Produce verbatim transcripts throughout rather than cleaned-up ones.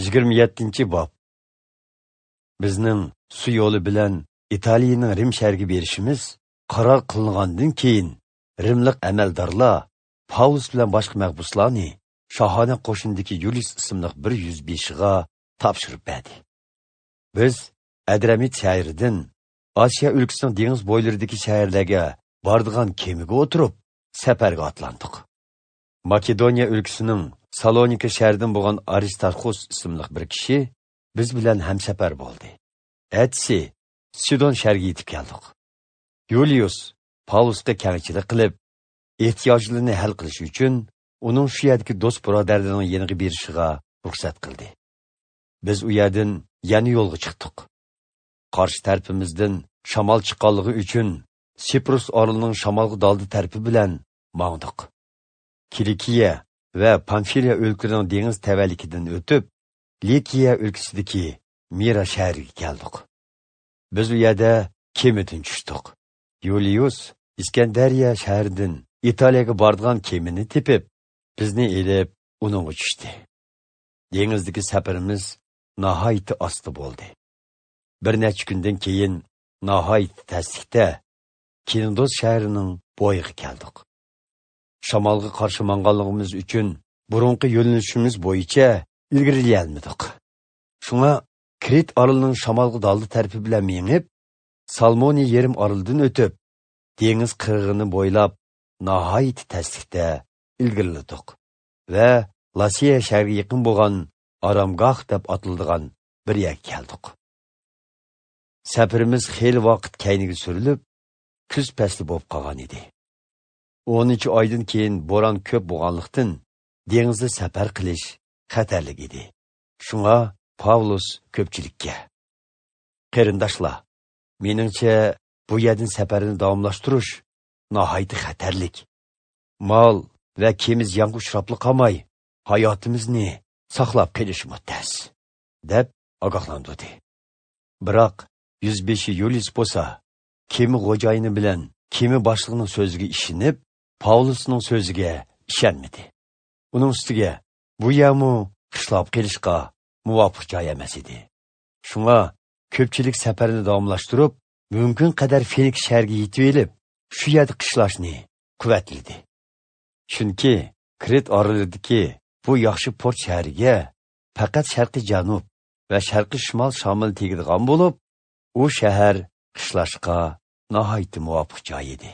yigirma yettinchi bob. Bizning su yo'li bilan Italiyaning Rim shahriga berishimiz qaror qilingandan keyin Rimlik amaldorlar Paulus bilan boshqa mahbuslarni Shohona qo'shindagi Yulius ismli bir yuz beshiga topshirib berdi. Biz Adramit shahridan Osiyo o'lkasining dengiz bo'ylaridagi shaharlarga bordigan kemaga o'tirib safarga otlandik. Makedoniya o'lkasining Salonika shahridan bo'lgan Aristarxos ismli bir kishi biz bilan hamsafar bo'ldi. Atsi Sidon shahriga yetib keldik. Julius Paulusga kengchilik qilib, ehtiyojlarini hal qilish uchun uning shu yerdagi do'st birodarlarining yeniga berishiga ruxsat qildi. Biz u yerdan yana yo'lga chiqdik. Qarshi tarafimizdan shamol chiqqanligi uchun Siprus orolining shamolga daldi tarafi bilan mangdik. Kilikiya va Pamfiliya o'lkalarining dengiz tavallikidan o'tib, Likiya o'lkasidagi Mira shahriga keldik. Biz u yerda kemadan tushdik. Julius Iskandariya shahridan Italiyaga borgan kemani tepib, bizni elib uningga tushdi. Dengizdagi safarimiz nihoyatda osti bo'ldi. Bir necha kundan keyin nihoyat tasdiqda Kindos shahrining bo'yiga keldik. Shamolga qarshi manganligimiz uchun burunqi yo'linishimiz bo'yicha ilgarilayolmadik. Shunga Krit orolining shamolga daldi tarafi bilan mengib, Salmoni yerim orolidan o'tib, dengiz qirg'ini bo'ylab nihoyat tasdiqda ilgariladik va Lasiya shahriga yaqin bo'lgan Aramgoh deb atiladigan bir yerga keldik. Safarimiz xeyli vaqt keyniga surilib, kuz fasli bo'lib qolgan edi. o'ninchi oydan keyin bo'ron ko'p bo'lganlikdan dengizda safar qilish xatarli edi. Shunga Paulus ko'pchilikka: "Qarindoshlar, meningcha bu yerdan safarni davomlashtirish nihoyat xatarlik. Mol va kemiz yangi uchrabli qolmay, hayotimizni saqlab qolishimiz tez", deb ogohlantirdi. Biroq yuz beshi Julius bo'lsa, kemi xo'jayini bilan kemi boshlig'ining so'ziga ishinib, Paulusning so'ziga ishonmadi. Uning ustiga bu yermu qishlab qilishga muvofiq joy emas edi. Shunga ko'pchilik safarni davomlashtirib, mumkin qadar Feniks shahriga yetib elib, shu yerda qishlashni quvvatladi. Chunki Krit orolidagi bu yaxshi port shahriga faqat sharqiy janub va sharqiy shimol shamol tegadigan bo'lib, u shahar qishlashga nihoyat muvofiq joy edi.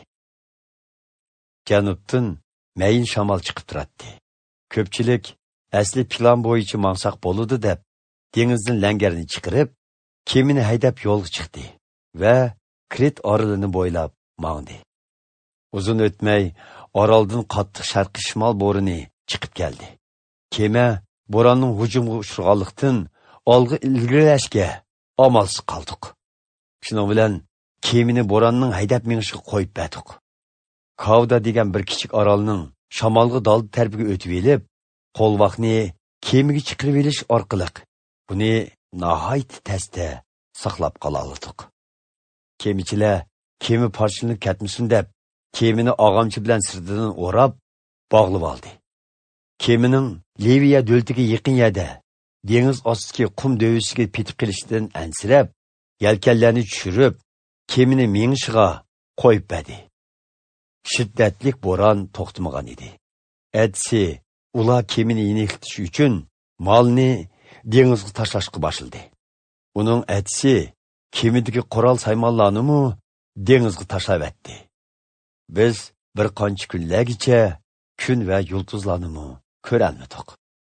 Janubdan mayin shamol chiqib turadi. Ko'pchilik asli plan bo'yicha mangsoq bo'ladi deb dengizdan langarni chiqarib, kemini haydab yo'lga chiqdi va Krit orolini bo'ylab mangdi. Uzun o'tmay oroldan qattiq sharqiy shimol bo'rini chiqib keldi. Kema bo'ronning hujumga uchraganlikdan olg'a ilgarilashga amalsiz qoldik. Shuning bilan kemini bo'ronning haydab mingishiga qo'yib berdik. Kavda degan bir kichik orolning shamolga daldi tarafiga o'tib elib, qo'lvaqni kemiga chiqarib olish orqali buni nihoyat tasda saqlab qola oldik. Kemichilar kemi parchalanib ketmasin deb, kemini og'amchi bilan sirtidan o'rab, bog'lab oldi. Kemining Liviya do'ltiga yaqin yerda dengiz ostidagi qum dovisiga petib qilishdan ansirab, yelkanlarni tushirib, kemini mingishiga qo'yib berdi. Shiddatli bo'ron to'xtamagan edi. Atsi ular kemini yeniqtish uchun molni dengizga tashlashga boshladi. Uning atsi kemidagi qurol saymonlarni mu dengizga tashlab etdi. Biz bir qancha kunlargacha kun va yulduzlarni mu ko'rolmadik.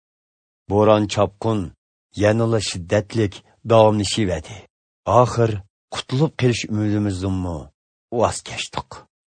Bo'ron chopqin yanada shiddatlik davomlashib, oxir qutulib qolish umidimizdan mu voz kechdik.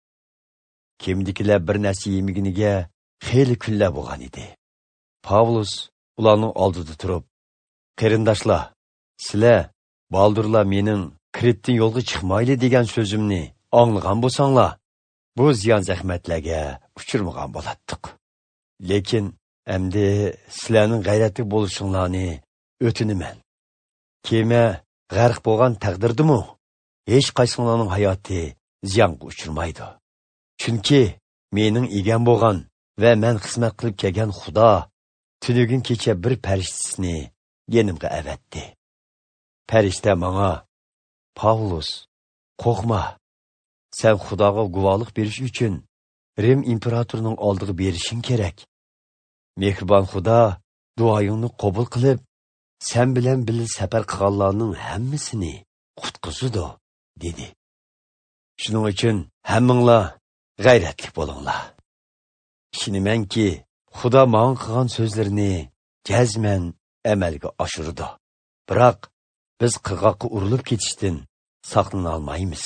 Kemdikilar bir narsa yemiginiga xeyli kunlar bo'lgan edi. Paulus ularning oldida turib: "Qarindoshlar, sizlar baldurlar mening Kritdan yo'lga chiqmayli degan so'zimni anglagan bo'lsanglar, bu ziyon zahmatlarga uchirmagan bo'latdik. Lekin endi sizlarning g'ayratli bo'lishinglarni o'tinaman. Kema g'arq bo'lgan taqdirdimi, hech qaysinglarning hayoti ziyonga uchirmaydi. Chunki mening egam bo'lgan va men xizmat qilib kelgan Xudo tunugin kecha bir farishtasini yenimga avatdi. Farishta manga, Pavlus, qo'rqma. Sen Xudoga guvohlik berish uchun Rim imperatorining oldiga berishing kerak. Mehribon Xudo duoyingni qabul qilib, sen bilan birga safar qilganlarning hammasini qutqizadi, dedi. Shuning uchun hammanglar g'ayratli bo'linglar. Ishonamanki, Xudo menga qilgan so'zlarini jazman amalga oshiradi. Biroq biz qirg'oqqa urilib ketishdan saqlana olmaymiz.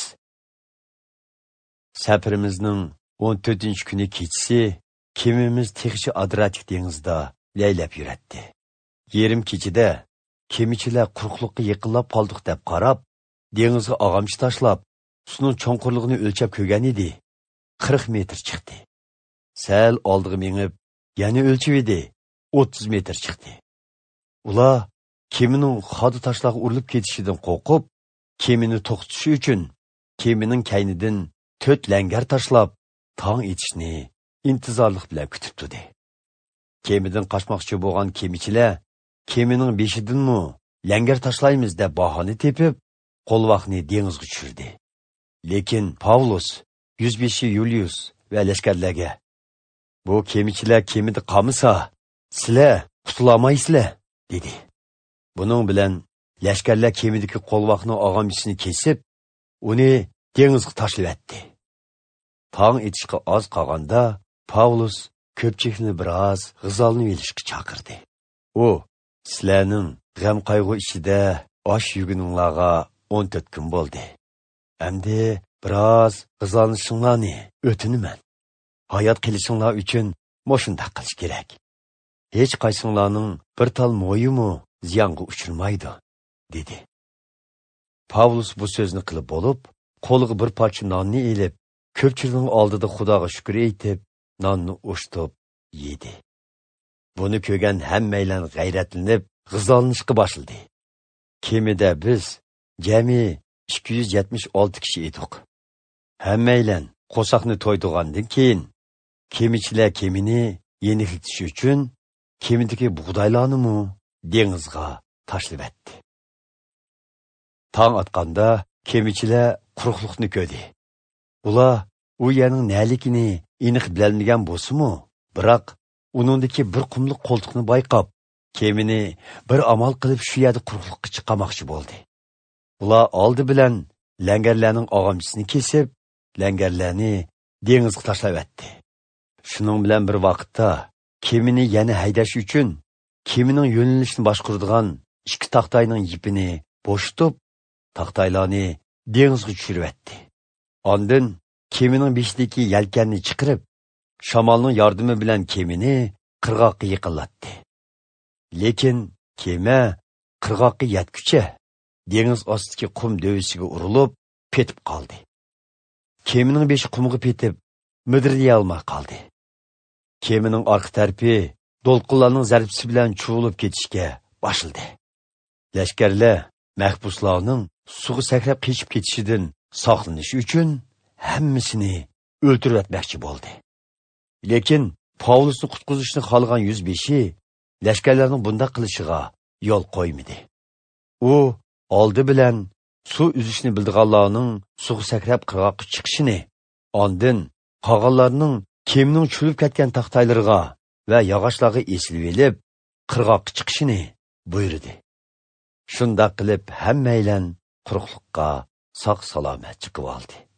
Safarimizning o'n to'rtinchi kuni kechasi kemimiz Texchi Adriatik dengizida laylab yuratdi. Yerim kechida kemichilar quruqlikqa yaqinlab qoldik deb qarab, dengizga og'amchi tashlab, suning cho'nqurligini o'lchab ko'rgan edi. qirq metr chiqdi. Sal oldiga mengib, yana o'lchib edi. o'ttiz metr chiqdi. Ular kemining xodi tashlag'a urilib ketishidan qo'rqib, kemini to'xtatish uchun kemining kaynidan to'rt langar tashlab, tong etishni intizorlik bilan kutib turdi. Kemidan qochmoqchi bo'lgan kemichilar kemining beshidanmi langar tashlaymiz deb bahona tepib, qo'lvaqni dengizga tushirdi. Lekin Pavlus, yuzbeshi Yulius va lashkarlarga bu kemichilar kemida qolmasa, sizlar qutulolmaysizlar, dedi. Buning bilan lashkarlar kemidagi qo'lvaqning og'amchisini kesib, uni dengizga tashlab Tong etishga oz qolganda Pavlus ko'pchilikni biroz g'izolni olishga chaqirdi. U, sizlarning g'am qayg'u ichida osh yuguninglarga o'n to'rt kun bo'ldi. Endi biroz g'izolnishinglarni o'tinaman. Hayot qilishinglar uchun moshundaq qilish kerak. Hech qaysinglarning bir tal mo'yimi ziyonga uchirmaydi, dedi. Pavlus bu so'zni qilib bo'lib, qo'liga bir parcha nonni elib, ko'pchilikning oldida Xudoga shukr aytib, nonni o'shtib yedi. Buni ko'rgan hammaylar g'ayratlanib, g'izolnishga boshladi. Kemida biz jami ikki yuz yetmish olti kishi edik. Hammaylar qo'saqni to'ydigandan keyin kemichilar kemini yeniklitish uchun kemidagi bug'doylarni mu dengizga tashlab etdi. Tong atqanda kemichilar quruqlikni ko'rdi. Ular u yerning nelikini aniq bilmagan bo'lsa-mu, biroq uningdagi bir qumliq qo'ltiqni bayqab, kemini bir amal qilib shu yerda quruqlikqa chiqamoqchi bo'ldi. Ular oldi bilan langarlarning og'amchisini kesib, langarlarni dengizga tashlab etdi. Shuning bilan bir vaqtda kemini yana haydash uchun kemining yo'nalishini boshqaradigan ikki taxtayning ipini bo'shatib, taxtaylarni dengizga tushirib etdi. Ondan kemining beshidagi yelkanni chiqarib, shamolning yordami bilan kemini qirg'oqqa yaqinlatdi. Lekin kema qirg'oqqa yetguncha dengiz ostidagi qum dövisiga urilib, petib qoldi. Kemining beshi qumga petib, midirlay olmay qoldi. Kemining orqa tarafi do'lqinlarning zarbisi bilan chuvilib ketishga boshladi. Lashkarlar mahbuslarning suvga sakrab qechib ketishidan saqlanish uchun hammasini o'ltirib etmoqchi bo'ldi. Lekin Pavlusni qutqizishni xohlagan yuz beshi lashkarlarning bunday qilishiga yo'l qo'ymadi. U oldi bilan suv uzishni bildiganlarning suvga sakrab qirg'oqqa chiqishini, ondan qolganlarning kemining chulib ketgan taxtaylariga va yog'ochlarga esilib elib, qirg'oqqa chiqishini buyurdi. Shunda qilib hammaylan quruqlikqa sog' salomat chiqib oldi.